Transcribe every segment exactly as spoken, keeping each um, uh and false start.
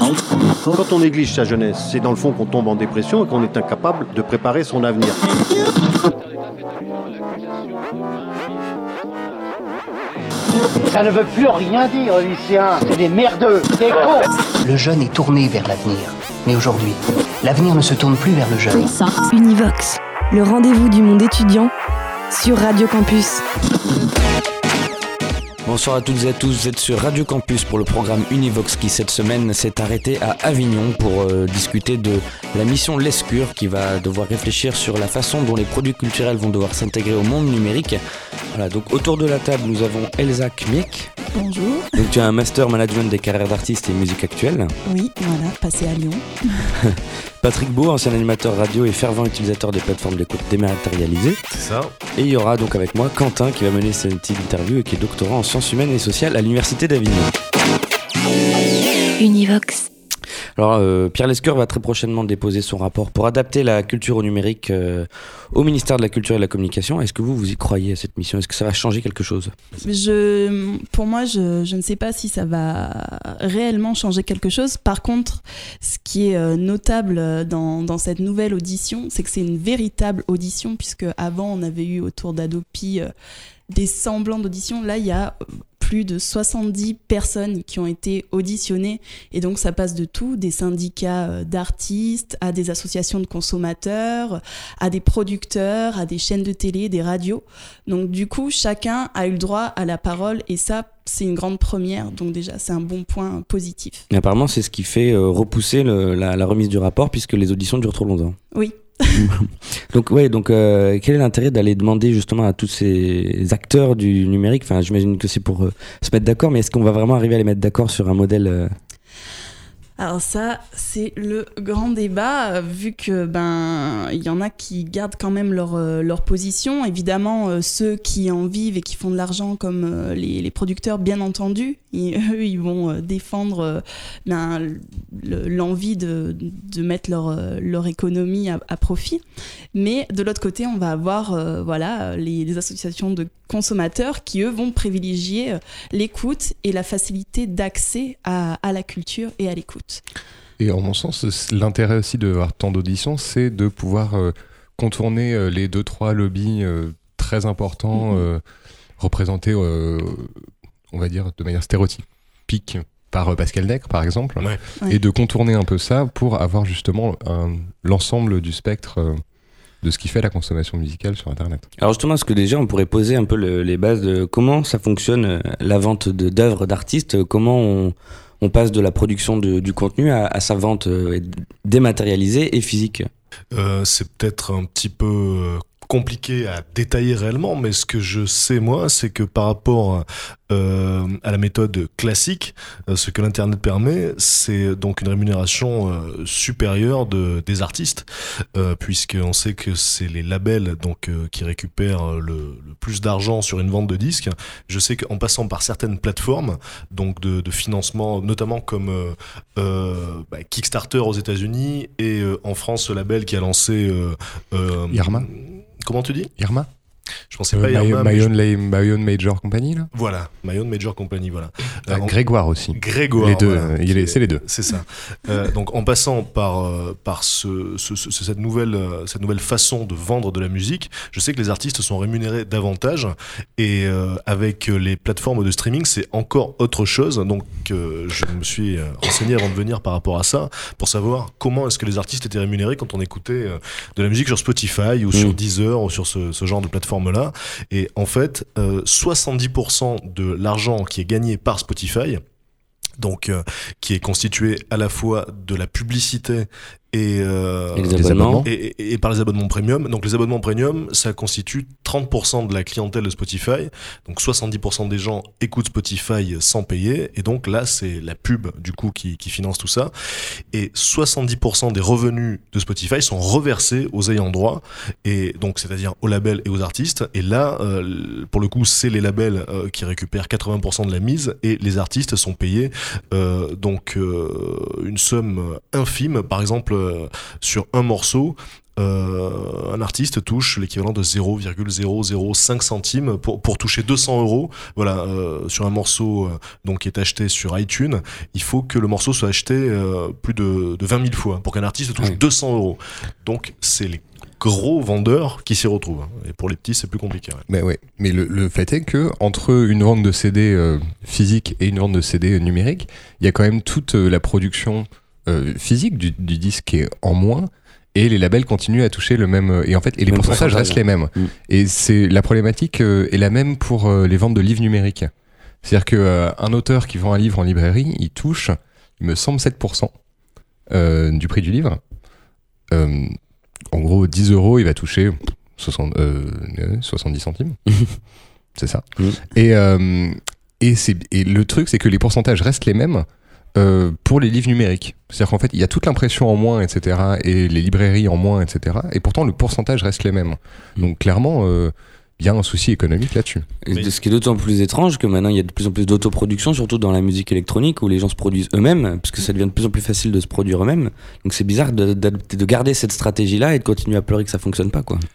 Quand on néglige sa jeunesse, c'est dans le fond qu'on tombe en dépression et qu'on est incapable de préparer son avenir. Ça ne veut plus rien dire, les lycéens. C'est des merdeux, des cons. Le jeune est tourné vers l'avenir. Mais aujourd'hui, l'avenir ne se tourne plus vers le jeune. Univox, le rendez-vous du monde étudiant sur Radio Campus. Bonsoir à toutes et à tous, vous êtes sur Radio Campus pour le programme Univox qui cette semaine s'est arrêté à Avignon pour euh, discuter de la mission Lescure qui va devoir réfléchir sur la façon dont les produits culturels vont devoir s'intégrer au monde numérique. Voilà, donc autour de la table nous avons Elsa Kmiek. Bonjour. Donc tu as un master management des carrières d'artistes et musique actuelle. Oui, voilà, passé à Lyon. Patrick Beau, ancien animateur radio et fervent utilisateur des plateformes d'écoute dématérialisées. C'est ça. Et il y aura donc avec moi Quentin qui va mener cette petite interview et qui est doctorant en sciences humaines et sociales à l'université d'Avignon. Univox. Alors euh, Pierre Lescure va très prochainement déposer son rapport pour adapter la culture au numérique euh, au ministère de la Culture et de la Communication. Est-ce que vous, vous y croyez à cette mission ? Est-ce que ça va changer quelque chose ? je, Pour moi, je, je ne sais pas si ça va réellement changer quelque chose. Par contre, ce qui est notable dans, dans cette nouvelle audition, c'est que c'est une véritable audition, puisque avant on avait eu autour d'Adopi euh, des semblants d'audition. Là, il y a plus de soixante-dix personnes qui ont été auditionnées, et donc ça passe de tout, des syndicats d'artistes, à des associations de consommateurs, à des producteurs, à des chaînes de télé, des radios. Donc du coup, chacun a eu le droit à la parole, et ça, c'est une grande première, donc déjà, c'est un bon point positif. Et apparemment, c'est ce qui fait euh, repousser le, la, la remise du rapport, puisque les auditions durent trop longtemps. Oui. donc ouais, donc euh, quel est l'intérêt d'aller demander justement à tous ces acteurs du numérique, enfin j'imagine que c'est pour euh, se mettre d'accord, mais est-ce qu'on va vraiment arriver à les mettre d'accord sur un modèle euh... Alors ça, c'est le grand débat, vu que ben il y en a qui gardent quand même leur euh, leur position. Évidemment, euh, ceux qui en vivent et qui font de l'argent, comme euh, les, les producteurs, bien entendu, et, eux, ils vont euh, défendre euh, ben, le, l'envie de de mettre leur euh, leur économie à, à profit. Mais de l'autre côté, on va avoir euh, voilà les, les associations de consommateurs qui eux vont privilégier euh, l'écoute et la facilité d'accès à à la culture et à l'écoute. Et en mon sens, l'intérêt aussi de avoir tant d'auditions, c'est de pouvoir euh, contourner euh, les deux trois lobbies euh, très importants mmh. euh, représentés, euh, on va dire, de manière stéréotypique par euh, Pascal Nègre, par exemple, ouais. et Ouais. de contourner un peu ça pour avoir justement un, l'ensemble du spectre euh, de ce qui fait la consommation musicale sur Internet. Alors justement, est-ce que déjà on pourrait poser un peu le, les bases de comment ça fonctionne euh, la vente de, d'œuvres d'artistes, comment on on passe de la production de, du contenu à, à sa vente euh, dématérialisée et physique. Euh, c'est peut-être un petit peu compliqué à détailler réellement, mais ce que je sais moi, c'est que par rapport euh, à la méthode classique, euh, ce que l'internet permet, c'est donc une rémunération euh, supérieure de des artistes, euh, puisqu'on sait que c'est les labels donc euh, qui récupèrent le, le plus d'argent sur une vente de disques. Je sais qu'en passant par certaines plateformes donc de, de financement, notamment comme euh, euh, bah, Kickstarter aux États-Unis et euh, en France, ce label qui a lancé euh, euh, Irma. Comment tu dis ? Irma. Je pensais euh, pas My, Irma. My, mais own, je... la, My Own Major Company, là. Voilà, My Own Major Company, voilà. Ah, Euh, en... Grégoire aussi. Grégoire. Les deux, voilà, euh, il est, c'est les deux. C'est ça. euh, donc en passant par euh, par ce, ce, ce cette nouvelle euh, cette nouvelle façon de vendre de la musique, je sais que les artistes sont rémunérés davantage, et euh, avec les plateformes de streaming, c'est encore autre chose. Donc euh, je me suis renseigné avant de venir par rapport à ça pour savoir comment est-ce que les artistes étaient rémunérés quand on écoutait euh, de la musique sur Spotify ou mmh. sur Deezer ou sur ce, ce genre de plateforme là. Et en fait, euh, soixante-dix pour cent de l'argent qui est gagné par Spotify, donc euh, qui est constitué à la fois de la publicité et, euh, et, les abonnements. Et, et, et par les abonnements premium. Donc les abonnements premium, ça constitue trente pour cent de la clientèle de Spotify. Donc soixante-dix pour cent des gens écoutent Spotify sans payer. Et donc là, c'est la pub du coup qui, qui finance tout ça. Et soixante-dix pour cent des revenus de Spotify sont reversés aux ayants droit. Et donc c'est-à-dire aux labels et aux artistes. Et là, euh, pour le coup, c'est les labels euh, qui récupèrent quatre-vingts pour cent de la mise et les artistes sont payés euh, donc euh, une somme infime. Par exemple, sur un morceau, euh, un artiste touche l'équivalent de zéro virgule zéro zéro cinq centimes pour, pour toucher deux cents euros. Voilà, euh, sur un morceau euh, donc, qui est acheté sur iTunes, il faut que le morceau soit acheté euh, plus de, de vingt mille fois pour qu'un artiste touche oui. deux cents euros. Donc, c'est les gros vendeurs qui s'y retrouvent. Et pour les petits, c'est plus compliqué. Ouais. Mais ouais. Mais le, le fait est que entre une vente de C D euh, physique et une vente de C D numérique, il y a quand même toute euh, la production euh, physique du, du disque qui est en moins. Et les labels continuent à toucher le même. Et en fait, et les pourcentages pourcentage. restent les mêmes. Mmh. Et c'est la problématique euh, est la même pour euh, les ventes de livres numériques. C'est-à-dire que euh, un auteur qui vend un livre en librairie, il touche, il me semble, sept pour cent euh, du prix du livre. Euh, En gros, dix euros, il va toucher soixante, euh, soixante-dix centimes. C'est ça. Mmh. Et, euh, et, c'est, et le truc, c'est que les pourcentages restent les mêmes euh, pour les livres numériques. C'est-à-dire qu'en fait, il y a toute l'impression en moins, et cetera, et les librairies en moins, et cetera. Et pourtant, le pourcentage reste les mêmes. Mmh. Donc, clairement, euh, il y a un souci économique là-dessus. Et ce qui est d'autant plus étrange que maintenant il y a de plus en plus d'autoproduction, surtout dans la musique électronique où les gens se produisent eux-mêmes, parce que ça devient de plus en plus facile de se produire eux-mêmes. Donc c'est bizarre de, de, de garder cette stratégie-là et de continuer à pleurer que ça fonctionne pas, quoi.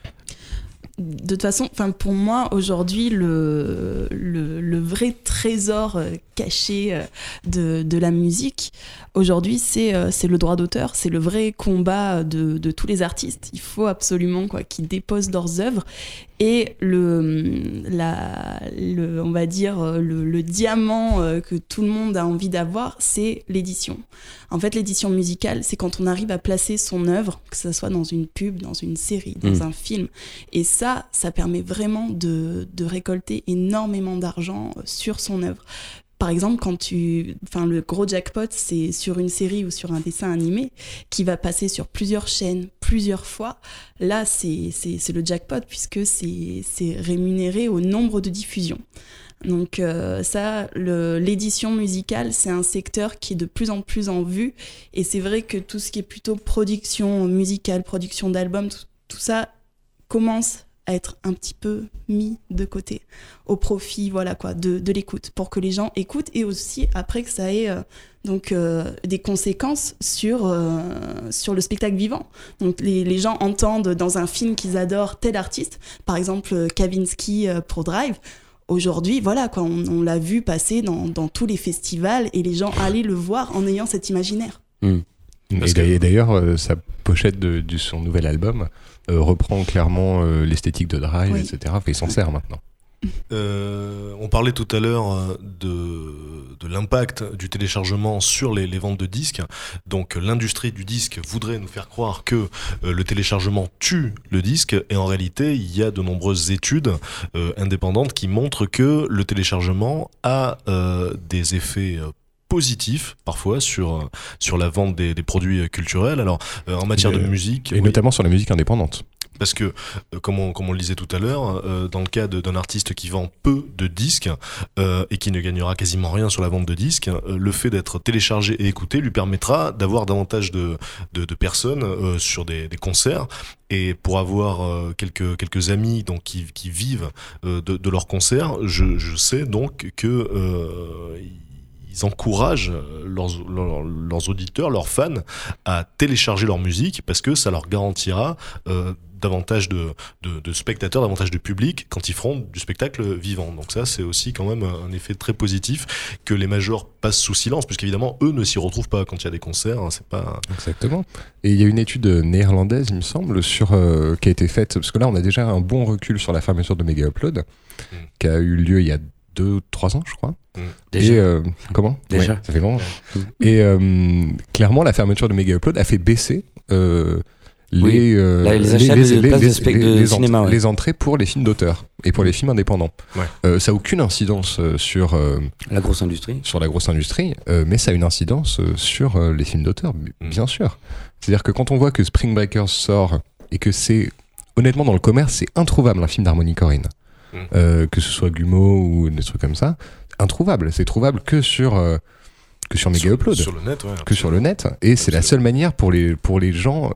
De toute façon, pour moi, aujourd'hui, le, le, le vrai trésor caché de, de la musique, aujourd'hui, c'est, c'est le droit d'auteur. C'est le vrai combat de, de tous les artistes. Il faut absolument quoi, qu'ils déposent leurs œuvres. Et le, la, le, on va dire, le, le diamant que tout le monde a envie d'avoir, c'est l'édition. En fait, l'édition musicale, c'est quand on arrive à placer son œuvre, que ce soit dans une pub, dans une série, dans mmh. un film. Et ça, ça permet vraiment de, de récolter énormément d'argent sur son œuvre. Par exemple, quand tu, enfin, le gros jackpot, c'est sur une série ou sur un dessin animé qui va passer sur plusieurs chaînes, plusieurs fois. Là, c'est, c'est, c'est le jackpot puisque c'est, c'est rémunéré au nombre de diffusions. Donc euh, ça, le, l'édition musicale, c'est un secteur qui est de plus en plus en vue. Et c'est vrai que tout ce qui est plutôt production musicale, production d'albums, tout, tout ça commence à être un petit peu mis de côté au profit voilà quoi de, de l'écoute pour que les gens écoutent et aussi après que ça ait euh, donc euh, des conséquences sur euh, sur le spectacle vivant. Donc les, les gens entendent dans un film qu'ils adorent tel artiste, par exemple Kavinsky pour Drive. Aujourd'hui, voilà quoi, on, on l'a vu passer dans, dans tous les festivals et les gens allaient le voir en ayant cet imaginaire. Mmh. Et que... d'ailleurs, euh, sa pochette de, de son nouvel album euh, reprend clairement euh, l'esthétique de Drive, oui. et cetera. Enfin, il s'en sert maintenant. Euh, on parlait tout à l'heure de, de l'impact du téléchargement sur les, les ventes de disques. Donc l'industrie du disque voudrait nous faire croire que euh, le téléchargement tue le disque, et en réalité il y a de nombreuses études euh, indépendantes qui montrent que le téléchargement a euh, des effets euh, positif parfois sur sur la vente des, des produits culturels. Alors euh, en matière et, de musique et oui. notamment sur la musique indépendante. Parce que, euh, comme, on, comme on le disait tout à l'heure, euh, dans le cas de, d'un artiste qui vend peu de disques euh, et qui ne gagnera quasiment rien sur la vente de disques, euh, le fait d'être téléchargé et écouté lui permettra d'avoir davantage de, de, de personnes euh, sur des, des concerts. Et pour avoir euh, quelques, quelques amis donc, qui, qui vivent euh, de, de leurs concerts, je, je sais donc que euh, ils encouragent leurs, leurs, leurs auditeurs, leurs fans à télécharger leur musique parce que ça leur garantira euh, davantage de, de, de spectateurs, davantage de public quand ils feront du spectacle vivant. Donc ça, c'est aussi quand même un effet très positif que les majors passent sous silence, puisqu'évidemment, eux ne s'y retrouvent pas quand il y a des concerts. Hein, c'est pas... Exactement. Et il y a une étude néerlandaise, il me semble, sur, euh, qui a été faite, parce que là, on a déjà un bon recul sur la fermeture de Mega Upload, mmh. qui a eu lieu il y a deux, trois ans, je crois. Mmh. Déjà. Et, euh, comment Déjà. Ouais, ça fait longtemps. Ouais. Et euh, clairement, la fermeture de Mega Upload a fait baisser euh, les, oui. euh, Là, les, achats les, de places de, spect- de les, cinéma, ent- ouais. les entrées pour les films d'auteur et pour les films indépendants. Ouais. Euh, ça n'a aucune incidence sur euh, la grosse industrie. Sur la grosse industrie, euh, mais ça a une incidence sur euh, les films d'auteur, bien mmh. sûr. C'est-à-dire que quand on voit que Spring Breakers sort et que c'est, honnêtement, dans le commerce, c'est introuvable un film d'Harmony Korine. Mmh. Euh, que ce soit Gummo ou des trucs comme ça, introuvable. C'est trouvable que sur euh, que sur Mega Upload, sur le net, ouais, que sur le net. Et c'est la seule manière pour les pour les gens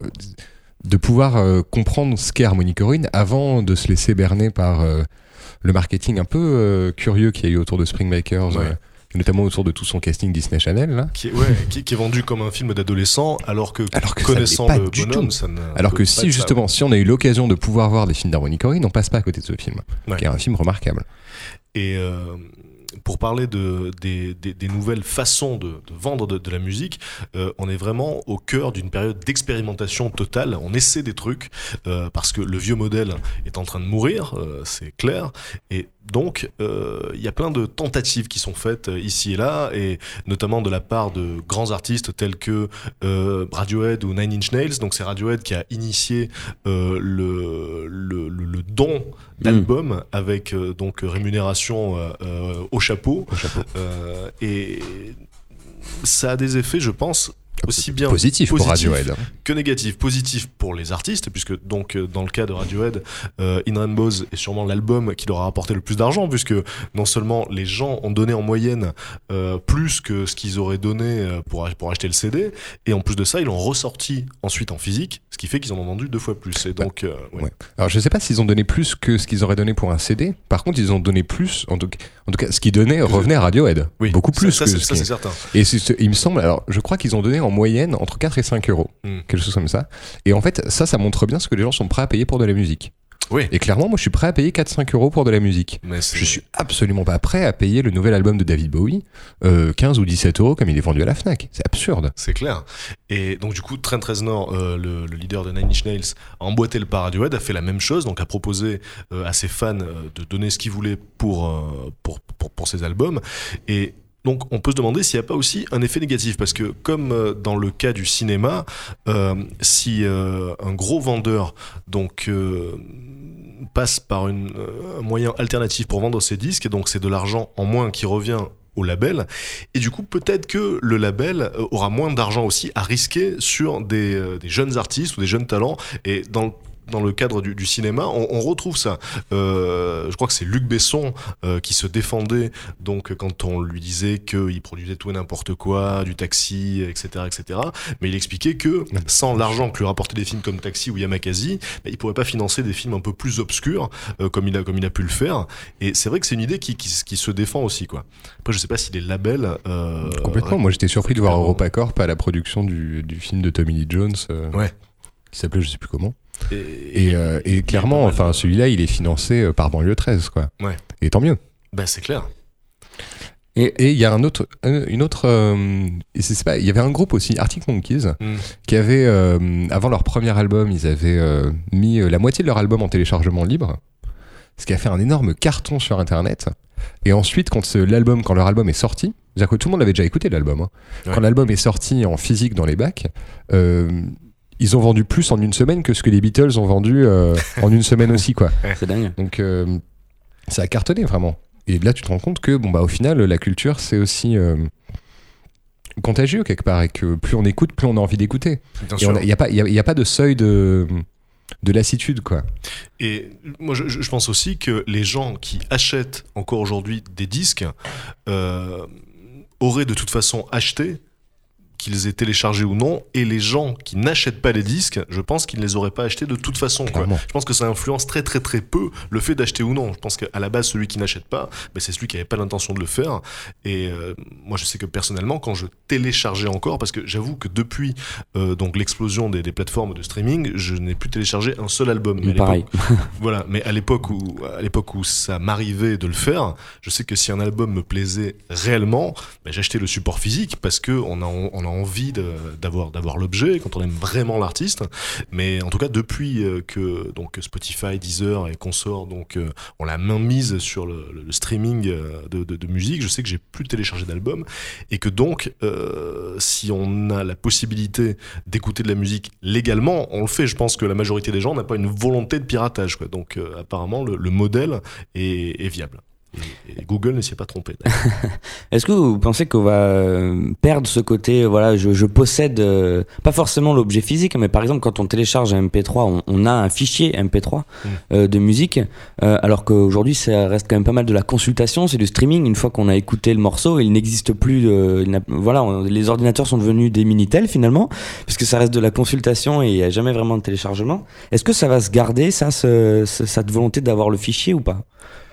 de pouvoir euh, comprendre ce qu'est Harmony Korine avant de se laisser berner par euh, le marketing un peu euh, curieux qu'il y a eu autour de Spring Breakers. Ouais. Euh, notamment autour de tout son casting Disney Channel là. Qui est, ouais, qui, qui est vendu comme un film d'adolescent, alors que, alors que connaissant ça le du bonhomme, tout. ça ne alors peut que pas si être justement, ça. si on a eu l'occasion de pouvoir voir des films d'Harmony Corrin, on passe pas à côté de ce film, Ouais. qui est un film remarquable. Et euh, pour parler de, des, des, des nouvelles façons de, de vendre de, de la musique, euh, on est vraiment au cœur d'une période d'expérimentation totale. On essaie des trucs euh, parce que le vieux modèle est en train de mourir, euh, c'est clair. Et donc, il euh, y a plein de tentatives qui sont faites euh, ici et là, et notamment de la part de grands artistes tels que euh, Radiohead ou Nine Inch Nails. Donc, c'est Radiohead qui a initié euh, le, le, le, le don d'album mmh. avec euh, donc rémunération euh, euh, au chapeau. Au chapeau. Euh, et ça a des effets, je pense, aussi bien positif, positif pour Radiohead que négatif. Positif pour les artistes, puisque donc dans le cas de Radiohead, euh, In Rainbows est sûrement l'album qui leur a rapporté le plus d'argent, puisque non seulement les gens ont donné en moyenne euh, plus que ce qu'ils auraient donné pour, pour acheter le C D, et en plus de ça, ils l'ont ressorti ensuite en physique, ce qui fait qu'ils en ont vendu deux fois plus. Et donc, euh, ouais. Ouais. Alors je sais pas s'ils ont donné plus que ce qu'ils auraient donné pour un C D. Par contre, ils ont donné plus. En tout cas, en tout cas ce qu'ils donnaient revenait à Radiohead. Oui, beaucoup plus ça, ça, que c'est, ce ça, qui... c'est certain. Et c'est, il me semble. Alors, je crois qu'ils ont donné en moyenne entre quatre et cinq euros, mm. quelque chose comme ça. Et en fait, ça, ça montre bien ce que les gens sont prêts à payer pour de la musique. Oui. Et clairement, moi, je suis prêt à payer quatre à cinq euros pour de la musique. Mais c'est... Je suis absolument pas prêt à payer le nouvel album de David Bowie euh, quinze ou dix-sept euros comme il est vendu à la Fnac. C'est absurde. C'est clair. Et donc, du coup, Trent Reznor, euh, le, le leader de Nine Inch Nails, a emboîté le pas à Radiohead, a fait la même chose, donc a proposé euh, à ses fans euh, de donner ce qu'ils voulaient pour, euh, pour, pour, pour ses albums. Et donc on peut se demander s'il n'y a pas aussi un effet négatif, parce que comme euh, dans le cas du cinéma, euh, si euh, un gros vendeur donc euh, passe par une, euh, un moyen alternatif pour vendre ses disques, et donc c'est de l'argent en moins qui revient au label, et du coup peut-être que le label aura moins d'argent aussi à risquer sur des, euh, des jeunes artistes ou des jeunes talents. Et dans le Dans le cadre du, du cinéma, on, on retrouve ça. Euh, je crois que c'est Luc Besson euh, qui se défendait donc quand on lui disait qu'il produisait tout et n'importe quoi, du Taxi, et cetera, et cetera. Mais il expliquait que sans l'argent que lui rapportaient des films comme Taxi ou Yamakasi, bah, il pourrait pas financer des films un peu plus obscurs euh, comme il a comme il a pu le faire. Et c'est vrai que c'est une idée qui, qui, qui se défend aussi, quoi. Après, je sais pas si les labels euh, complètement. Moi, j'étais surpris de voir EuropaCorp à la production du, du film de Tommy Lee Jones, euh, ouais. qui s'appelait je sais plus comment. Et, et, euh, et clairement, enfin, celui-là, il est financé par Banlieue treize, quoi. Ouais. Et tant mieux. Ben, c'est clair. Et il y a un autre, une autre, euh, c'est pas, il y avait un groupe aussi, Arctic Monkeys, mm. qui avait, euh, avant leur premier album, ils avaient euh, mis la moitié de leur album en téléchargement libre, ce qui a fait un énorme carton sur Internet. Et ensuite, quand ce, l'album, quand leur album est sorti, c'est-à-dire que tout le monde avait déjà écouté l'album, hein. Ouais. Quand l'album est sorti en physique dans les bacs, euh, ils ont vendu plus en une semaine que ce que les Beatles ont vendu euh, en une semaine aussi, quoi. C'est dingue. Donc euh, ça a cartonné vraiment. Et là tu te rends compte que bon bah au final la culture c'est aussi euh, contagieux quelque part, et que plus on écoute, plus on a envie d'écouter. Il n'y a pas il y a, y a pas de seuil de de lassitude, quoi. Et moi je, je pense aussi que les gens qui achètent encore aujourd'hui des disques euh, auraient de toute façon acheté, qu'ils aient téléchargés ou non, et les gens qui n'achètent pas les disques, je pense qu'ils ne les auraient pas achetés de toute façon, quoi. Je pense que ça influence très très très peu le fait d'acheter ou non. Je pense qu'à la base, celui qui n'achète pas, ben, c'est celui qui n'avait pas l'intention de le faire. Et euh, moi, je sais que personnellement, quand je téléchargeais encore, parce que j'avoue que depuis euh, donc l'explosion des, des plateformes de streaming, je n'ai plus téléchargé un seul album. Mais pareil. Voilà, mais à l'époque où à l'époque où ça m'arrivait de le faire, je sais que si un album me plaisait réellement, ben, j'achetais le support physique, parce que on a on a envie de, d'avoir, d'avoir l'objet quand on aime vraiment l'artiste. Mais en tout cas, depuis euh, que donc, Spotify, Deezer et consorts donc, euh, ont la main mise sur le, le streaming de, de, de musique, je sais que j'ai plus téléchargé d'albums, et que donc, euh, si on a la possibilité d'écouter de la musique légalement, on le fait. Je pense que la majorité des gens n'a pas une volonté de piratage, quoi. Donc euh, apparemment, le, le modèle est, est viable. Et Google ne s'y est pas trompé. Est-ce que vous pensez qu'on va perdre ce côté, voilà, je, je possède, euh, pas forcément l'objet physique, mais par exemple quand on télécharge un M P trois, on, on a un fichier M P trois mm. euh, de musique, euh, alors qu'aujourd'hui ça reste quand même pas mal de la consultation, c'est du streaming. Une fois qu'on a écouté le morceau, il n'existe plus, euh, il n'a, voilà, on, les ordinateurs sont devenus des Minitel finalement, puisque ça reste de la consultation et il n'y a jamais vraiment de téléchargement. Est-ce que ça va se garder, ça, ce, ce, cette volonté d'avoir le fichier ou pas ?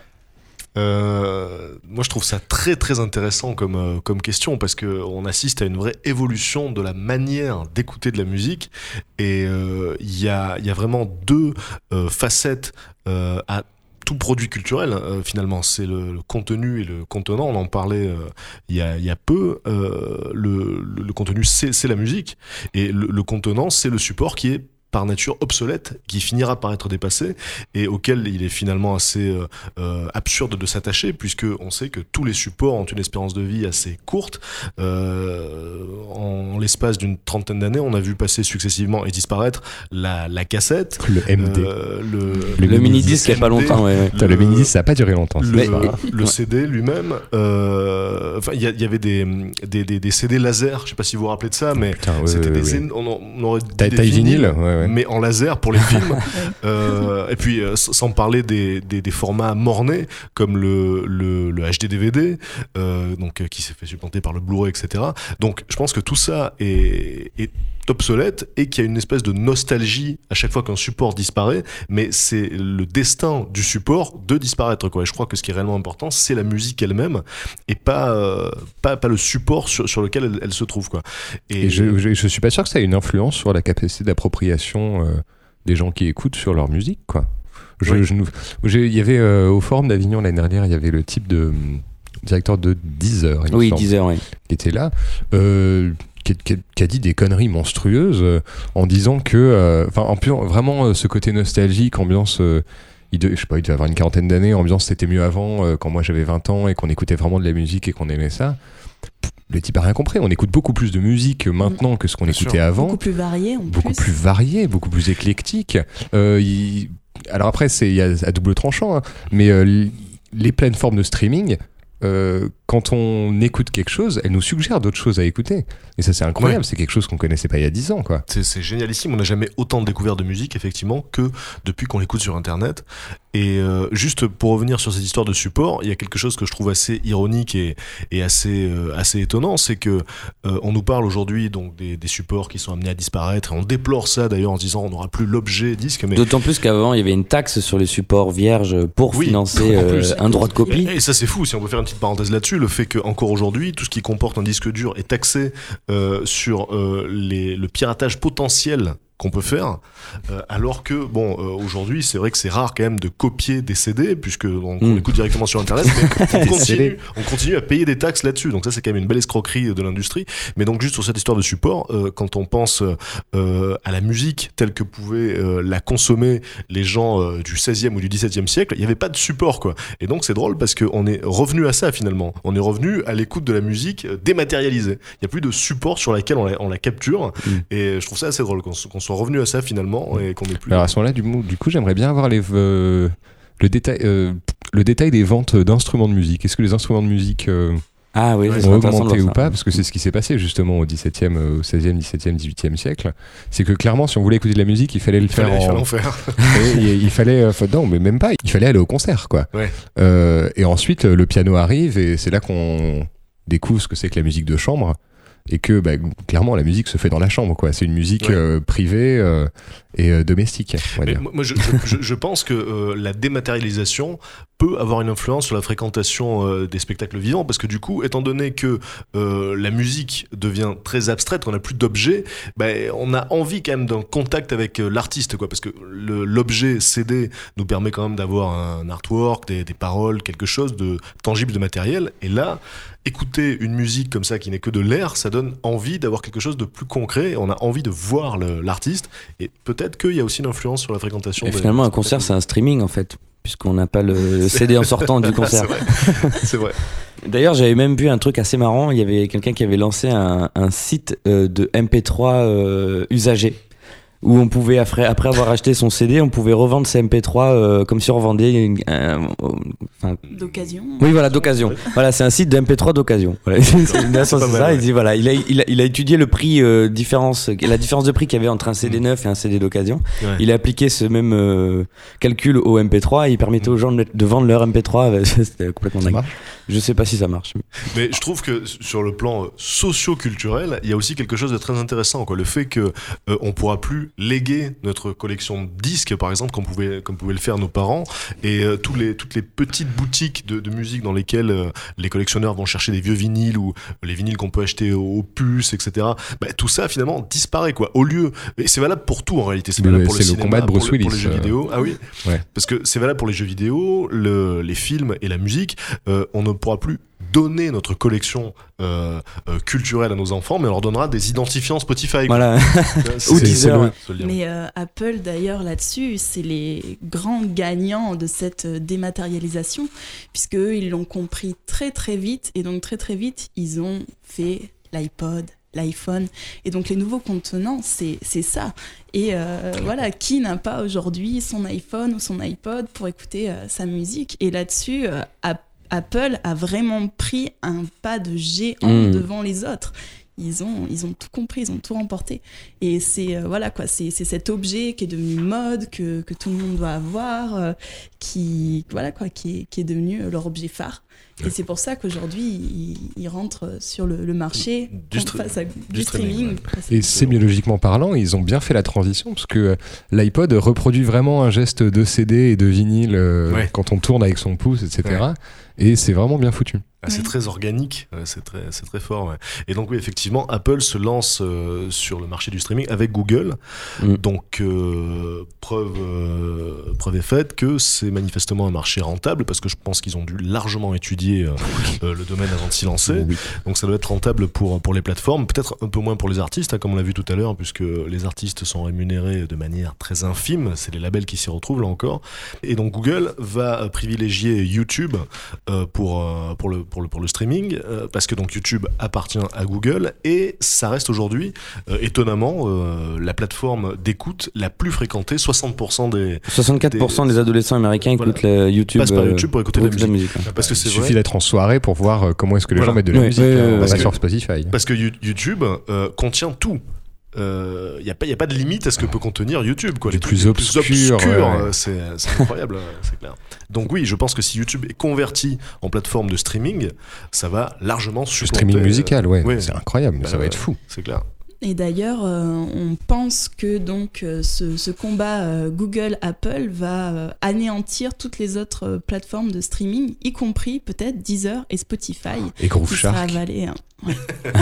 Euh, moi, je trouve ça très très intéressant comme euh, comme question parce que on assiste à une vraie évolution de la manière d'écouter de la musique et il euh, y a il y a vraiment deux euh, facettes euh, à tout produit culturel, euh, finalement, c'est le, le contenu et le contenant. On en parlait euh, il, y a, il y a peu. Euh, le, le, le contenu, c'est, c'est la musique. Et le, le contenant, c'est le support qui est par nature obsolète, qui finira par être dépassé et auquel il est finalement assez euh, euh, absurde de s'attacher, puisque on sait que tous les supports ont une espérance de vie assez courte. Euh, en l'espace d'une trentaine d'années, on a vu passer successivement et disparaître la, la cassette, le M D, euh, le, le, le mini-disque il n'y a pas longtemps. Ouais, ouais. Le, le mini-disque, ça n'a pas duré longtemps. Le, mais, le C D lui-même, euh, enfin, il y, y avait des, des, des, des C D laser, je ne sais pas si vous vous rappelez de ça, mais Putain, ouais, c'était ouais, des, ouais. on, on aurait dit taille des vinyle, ouais, ouais. mais en laser pour les films. euh, et puis euh, sans parler des, des, des formats mornés comme le, le, le H D D V D, euh, donc euh, qui s'est fait supplanter par le Blu-ray, et cetera. Donc je pense que tout ça est, est obsolète et qu'il y a une espèce de nostalgie à chaque fois qu'un support disparaît, mais c'est le destin du support de disparaître, quoi. Et je crois que ce qui est réellement important, c'est la musique elle-même et pas euh, pas, pas le support sur, sur lequel elle, elle se trouve, quoi. Et, et je, je, je suis pas sûr que ça ait une influence sur la capacité d'appropriation euh, des gens qui écoutent sur leur musique, quoi. Je, oui. je, je, il y avait euh, au Forum d'Avignon l'année dernière, il y avait le type de euh, directeur de Deezer, il oui, me semble, Deezer, oui. qui était là, euh, qui, qui, qui a dit des conneries monstrueuses euh, en disant que, enfin, euh, en plus vraiment euh, ce côté nostalgique, ambiance. Euh, il de, je sais pas, il devait avoir une quarantaine d'années, ambiance c'était mieux avant, euh, quand moi j'avais vingt ans et qu'on écoutait vraiment de la musique et qu'on aimait ça. Le type a rien compris. On écoute beaucoup plus de musique maintenant que ce qu'on Bien écoutait sûr. avant. Beaucoup plus varié, en beaucoup plus. plus varié, beaucoup plus éclectique. Euh, il... Alors après, c'est il y a à double tranchant, hein, mais euh, les pleines formes de streaming. Euh, quand on écoute quelque chose, elle nous suggère d'autres choses à écouter. Et ça, c'est incroyable. Ouais. C'est quelque chose qu'on connaissait pas il y a dix ans, quoi. C'est, c'est génialissime. On n'a jamais autant découvert de musique, effectivement, que depuis qu'on l'écoute sur Internet. Et euh, juste pour revenir sur cette histoire de support, il y a quelque chose que je trouve assez ironique et, et assez, euh, assez étonnant, c'est que euh, on nous parle aujourd'hui donc des, des supports qui sont amenés à disparaître. Et on déplore ça d'ailleurs en se disant on n'aura plus l'objet disque. Mais... D'autant plus qu'avant il y avait une taxe sur les supports vierges pour oui, financer euh, un droit de copie. Et, et ça c'est fou. Si on peut faire une petite parenthèse là-dessus, le fait qu'encore aujourd'hui tout ce qui comporte un disque dur est taxé euh, sur euh, les, le piratage potentiel qu'on peut faire, euh, alors que bon euh, aujourd'hui c'est vrai que c'est rare quand même de copier des C D puisque donc, mmh. on écoute directement sur internet, mais on continue, on continue à payer des taxes là-dessus, donc ça c'est quand même une belle escroquerie de l'industrie. Mais donc juste sur cette histoire de support, euh, quand on pense euh, à la musique telle que pouvaient euh, la consommer les gens euh, du seizième ou du dix-septième siècle, il n'y avait pas de support, quoi. Et donc c'est drôle parce qu'on est revenu à ça finalement, on est revenu à l'écoute de la musique dématérialisée, il n'y a plus de support sur laquelle on la, on la capture, mmh. et je trouve ça assez drôle qu'on, qu'on soit revenu à ça finalement et qu'on ait plus. Alors à ce moment-là, du, du coup, j'aimerais bien avoir les, euh, le détail, euh, le détail des ventes d'instruments de musique. Est-ce que les instruments de musique euh, ah oui, ont augmenté ou pas ? Parce que c'est ce qui s'est passé justement au dix-septième, au seizième, dix-septième, dix-huitième siècle. C'est que clairement, si on voulait écouter de la musique, il fallait le il faire. Fallait, en... Il fallait en faire. il, il fallait, euh, non, mais même pas. Il fallait aller au concert, quoi. Ouais. Euh, et ensuite, le piano arrive et c'est là qu'on découvre ce que c'est que la musique de chambre. Et que bah, clairement la musique se fait dans la chambre, quoi. C'est une musique ouais. euh, privée euh, et euh, domestique, on va Mais dire. Moi je, je, je pense que euh, la dématérialisation peut avoir une influence sur la fréquentation euh, des spectacles vivants, parce que du coup, étant donné que euh, la musique devient très abstraite, qu'on n'a plus d'objet, bah, on a envie quand même d'un contact avec euh, l'artiste, quoi, parce que le, l'objet C D nous permet quand même d'avoir un artwork, des, des paroles, quelque chose de tangible, de matériel, et là écouter une musique comme ça qui n'est que de l'air, ça donne envie d'avoir quelque chose de plus concret, on a envie de voir le, l'artiste, et peut-être qu'il y a aussi une influence sur la fréquentation. Et finalement un concert c'est un streaming en fait, puisqu'on n'a pas le, le C D en sortant du concert. C'est vrai. C'est vrai. D'ailleurs j'avais même vu un truc assez marrant, il y avait quelqu'un qui avait lancé un, un site euh, de M P trois euh, usagé, où on pouvait, après, après avoir acheté son C D, on pouvait revendre ses M P trois euh, comme si on revendait une, un, enfin, d'occasion. Oui, voilà, d'occasion. Ouais. Voilà, c'est un site de M P trois d'occasion. Voilà. c'est c'est ça. Ouais. Il dit voilà, il a, il a, il a étudié le prix euh, différence, la différence de prix qu'il y avait entre un C D mmh. neuf et un C D d'occasion. Ouais. Il a appliqué ce même euh, calcul au M P trois et il permettait mmh. aux gens de, de vendre leur M P trois. C'était complètement dingue. Je sais pas si ça marche. Mais je trouve que sur le plan socio-culturel, il y a aussi quelque chose de très intéressant, quoi. Le fait que euh, on pourra plus léguer notre collection de disques, par exemple, comme pouvaient, comme pouvaient le faire nos parents, et euh, tous les, toutes les petites boutiques de, de musique dans lesquelles euh, les collectionneurs vont chercher des vieux vinyles ou les vinyles qu'on peut acheter aux puces, et cetera. Bah, tout ça finalement disparaît, quoi. Au lieu, et c'est valable pour tout en réalité, c'est valable ouais, pour c'est le le cinéma, combat de Bruce pour, le, pour les Willis, jeux euh... vidéo. Ah oui, ouais. Parce que c'est valable pour les jeux vidéo, le, les films et la musique. Euh, on ne pourra plus donner notre collection euh, euh, culturelle à nos enfants, mais on leur donnera des identifiants Spotify. Voilà. Ou Deezer. Mais euh, Apple, d'ailleurs, là-dessus, c'est les grands gagnants de cette dématérialisation, puisque eux, ils l'ont compris très très vite, et donc très très vite, ils ont fait l'iPod, l'iPhone, et donc les nouveaux contenants, c'est, c'est ça. Et euh, voilà, qui n'a pas aujourd'hui son iPhone ou son iPod pour écouter euh, sa musique? Et là-dessus, euh, Apple a vraiment pris un pas de géant mmh. devant les autres. Ils ont, ils ont tout compris, ils ont tout remporté. Et c'est, euh, voilà, quoi, c'est, c'est cet objet qui est devenu mode, que, que tout le monde doit avoir, euh, qui, voilà, quoi, qui, est, qui est devenu leur objet phare. Et c'est pour ça qu'aujourd'hui, ils, ils rentrent sur le, le marché du, stri- face à, du, du streaming. streaming. Ouais. Et sémiologiquement parlant, ils ont bien fait la transition, parce que l'iPod reproduit vraiment un geste de C D et de vinyle euh, ouais. quand on tourne avec son pouce, et cetera. Ouais. Et c'est vraiment bien foutu. Ah, c'est ouais. très organique, c'est très, c'est très fort. Ouais. Et donc oui, effectivement, Apple se lance euh, sur le marché du streaming avec Google. Mm. Donc euh, preuve, euh, preuve est faite que c'est manifestement un marché rentable, parce que je pense qu'ils ont dû largement étudier euh, euh, le domaine avant de s'y lancer. Oui. Donc ça doit être rentable pour, pour les plateformes, peut-être un peu moins pour les artistes, hein, comme on l'a vu tout à l'heure, puisque les artistes sont rémunérés de manière très infime. C'est les labels qui s'y retrouvent là encore. Et donc Google va privilégier YouTube euh, pour, euh, pour le pour le, pour le streaming, euh, parce que donc YouTube appartient à Google, et ça reste aujourd'hui, euh, étonnamment, euh, la plateforme d'écoute la plus fréquentée. Soixante pour cent des... soixante-quatre pour cent des, des adolescents américains voilà, écoutent la YouTube, passent par YouTube pour écouter euh, de la musique. La musique. Parce que c'est Il suffit vrai. d'être en soirée pour voir euh, comment est-ce que les voilà. gens mettent de la oui, musique oui, euh, parce sur que, Spotify. Parce que YouTube euh, contient tout. Il euh, n'y a, a pas de limite à ce que peut contenir YouTube, quoi. Les, les plus obscurs, plus obscurs ouais, ouais. c'est, c'est incroyable, c'est clair. Donc oui, je pense que si YouTube est converti en plateforme de streaming, ça va largement supplanter... Le streaming musical, ouais, ouais. c'est incroyable, bah, ça va être fou. C'est clair. Et d'ailleurs, euh, on pense que donc euh, ce, ce combat euh, Google-Apple va euh, anéantir toutes les autres euh, plateformes de streaming, y compris peut-être Deezer et Spotify. Et Groove Shark. Avalé, hein. Ouais.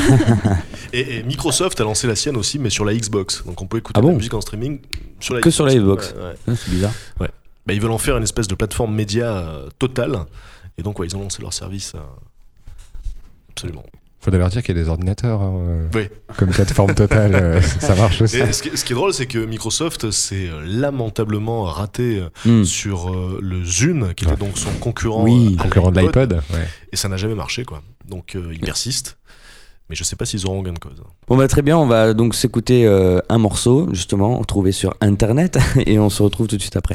et, et Microsoft a lancé la sienne aussi, mais sur la Xbox. Donc on peut écouter ah bon la musique en streaming sur la que Xbox. sur la Xbox. Ouais, ouais. Ah, c'est bizarre. Ouais. Bah, ils veulent en faire une espèce de plateforme média euh, totale. Et donc ouais, ils ont lancé leur service. Euh, absolument. Faut d'ailleurs dire qu'il y a des ordinateurs hein, euh, oui. comme plateforme totale, euh, ça marche aussi. Et ce, qui, ce qui est drôle, c'est que Microsoft s'est lamentablement raté mm. sur euh, le Zune, qui était donc son concurrent, oui, euh, concurrent de l'iPod. Ouais. Et ça n'a jamais marché, quoi. Donc euh, ils persistent. Mais je sais pas s'ils auront gain de cause. Bon bah très bien, on va donc s'écouter euh, un morceau, justement, trouvé sur Internet, et on se retrouve tout de suite après.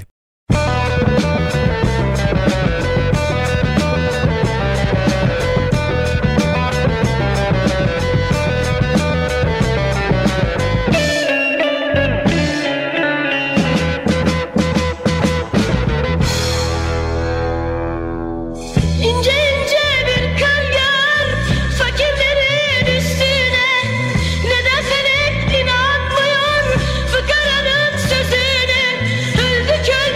Fıkaranın sözüne öldü köy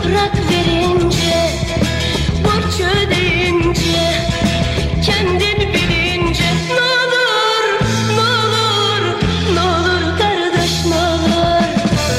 Toprak verince, borç ödeyince, kendin bilince, n'olur, n'olur, n'olur kardeş n'olur.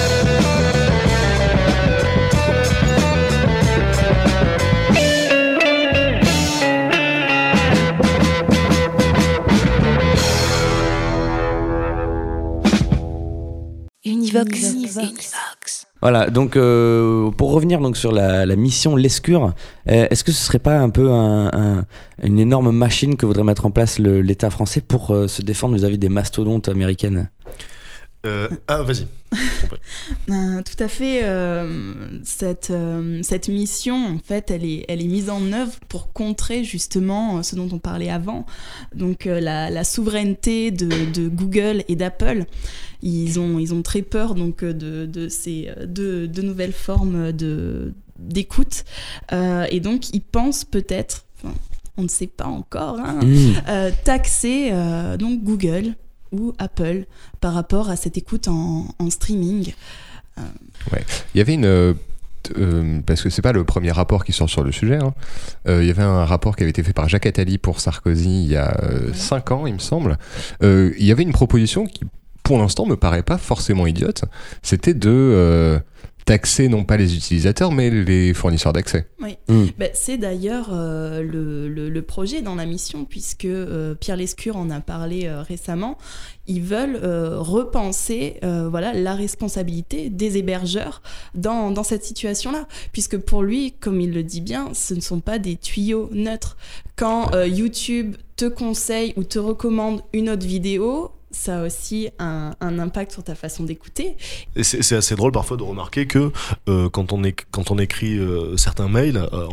Univox. Univox. Voilà, donc euh, pour revenir donc sur la, la mission Lescure, euh, est-ce que ce serait pas un peu un, un, une énorme machine que voudrait mettre en place le, l'État français pour euh, se défendre vis-à-vis des mastodontes américaines ? Euh, ah, vas-y. Euh, tout à fait. Euh, cette, euh, cette mission, en fait, elle est, elle est mise en œuvre pour contrer justement ce dont on parlait avant, donc euh, la, la souveraineté de, de Google et d'Apple. Ils ont, ils ont très peur donc de, de ces deux, deux nouvelles formes de, d'écoute, euh, et donc ils pensent peut-être, enfin, on ne sait pas encore, hein, mmh. euh, taxer euh, donc Google ou Apple par rapport à cette écoute en, en streaming. Euh... Ouais, il y avait une euh, euh, parce que c'est pas le premier rapport qui sort sur le sujet. Hein. Euh, il y avait un rapport qui avait été fait par Jacques Attali pour Sarkozy il y a euh, cinq ans, il me semble. Euh, il y avait une proposition qui, pour l'instant, me paraît pas forcément idiote. C'était de euh, taxer non pas les utilisateurs, mais les fournisseurs d'accès. Oui, mmh. bah, c'est d'ailleurs euh, le, le, le projet dans la mission, puisque euh, Pierre Lescure en a parlé euh, récemment. Ils veulent euh, repenser euh, voilà, la responsabilité des hébergeurs dans, dans cette situation-là. Puisque pour lui, comme il le dit bien, ce ne sont pas des tuyaux neutres. Quand euh, YouTube te conseille ou te recommande une autre vidéo, ça a aussi un, un impact sur ta façon d'écouter. Et c'est, c'est assez drôle parfois de remarquer que euh, quand, on est, quand on écrit euh, certains mails, euh,